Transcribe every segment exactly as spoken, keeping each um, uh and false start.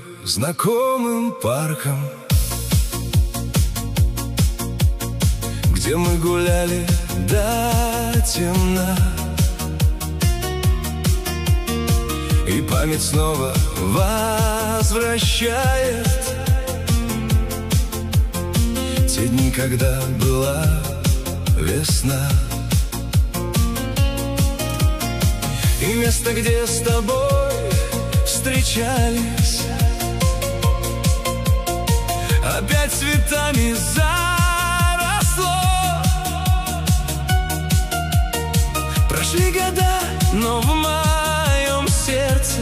знакомым парком, где мы гуляли до темна, и память снова возвращает те дни, когда была весна. И место, где с тобой встречались, опять цветами заросло. Прошли года, но в моем сердце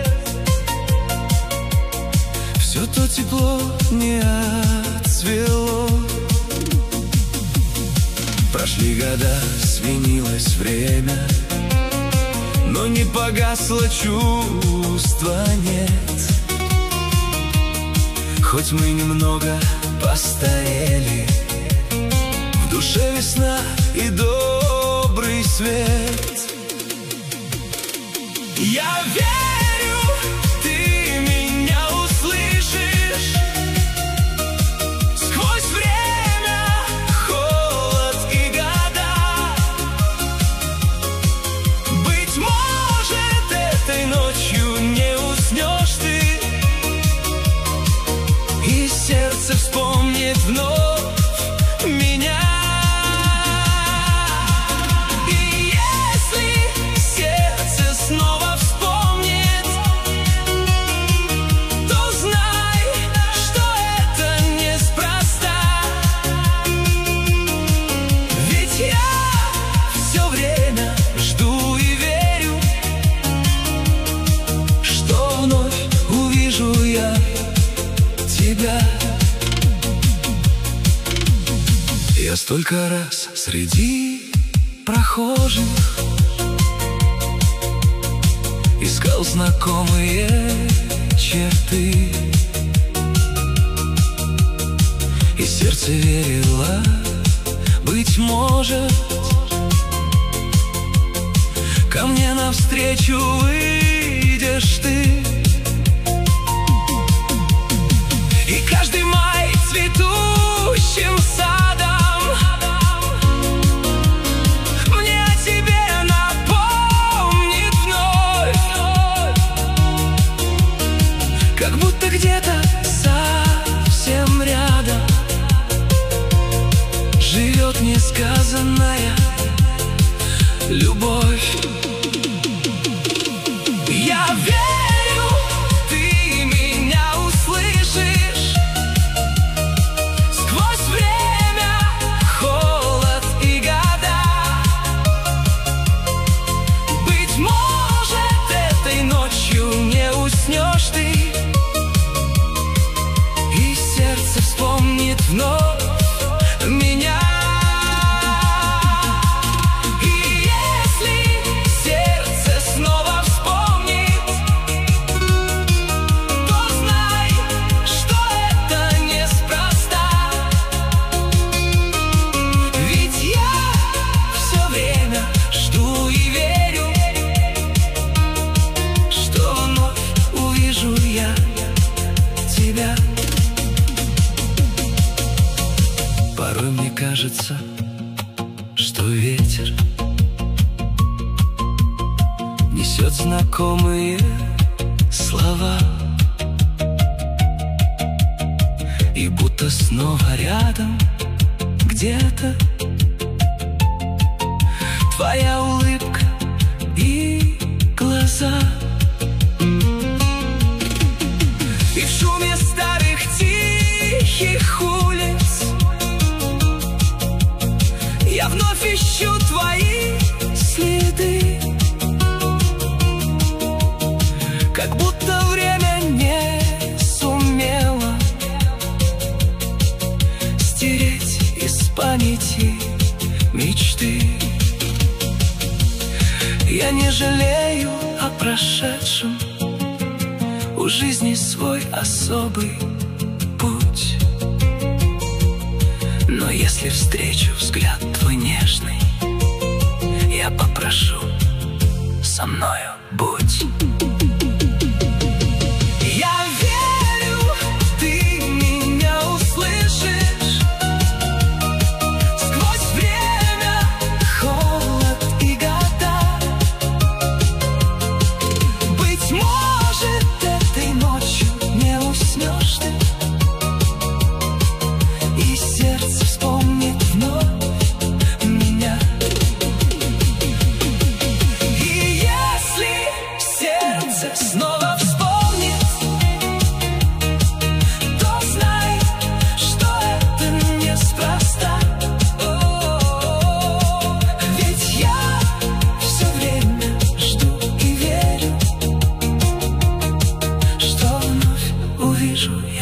все то тепло не отцвело. Прошли года, сменилось время, но не погасло чувства, нет. Хоть мы немного постарели, в душе весна и добрый свет. Я верю, ты меня услышишь сквозь время, холод и года. Быть может, этой ночью не уснешь ты, и сердце вспомнит вновь меня. И если сердце снова вспомнит, то знай, что это неспроста. Ведь я все время жду и верю, что вновь увижу я тебя. Я столько раз среди прохожих искал знакомые черты, и сердце верило, быть может, ко мне навстречу выйдешь ты. И каждый май цветущим садом мне о тебе напомнит вновь, как будто где-то совсем рядом живет несказанная любовь. Я верю, ты меня услышишь сквозь время, холод и года. Быть может, этой ночью не уснешь ты, и сердце вспомнит вновь меня. И если сердце снова вспомнит, то знай, что это неспроста. Ведь я все время жду и верю, что вновь увижу я тебя. Порой мне кажется, что ветер несет знакомые слова, и будто снова рядом где-то твоя улыбка и глаза. И в шуме старых тихих улиц я вновь ищу твои следы, как будто время не сумело стереть из памяти мечты. Я не жалею о прошедшем, у жизни свой особый путь. Но если встречу взгляд твой нежный, я попрошу, со мною будь. Я верю. попрошу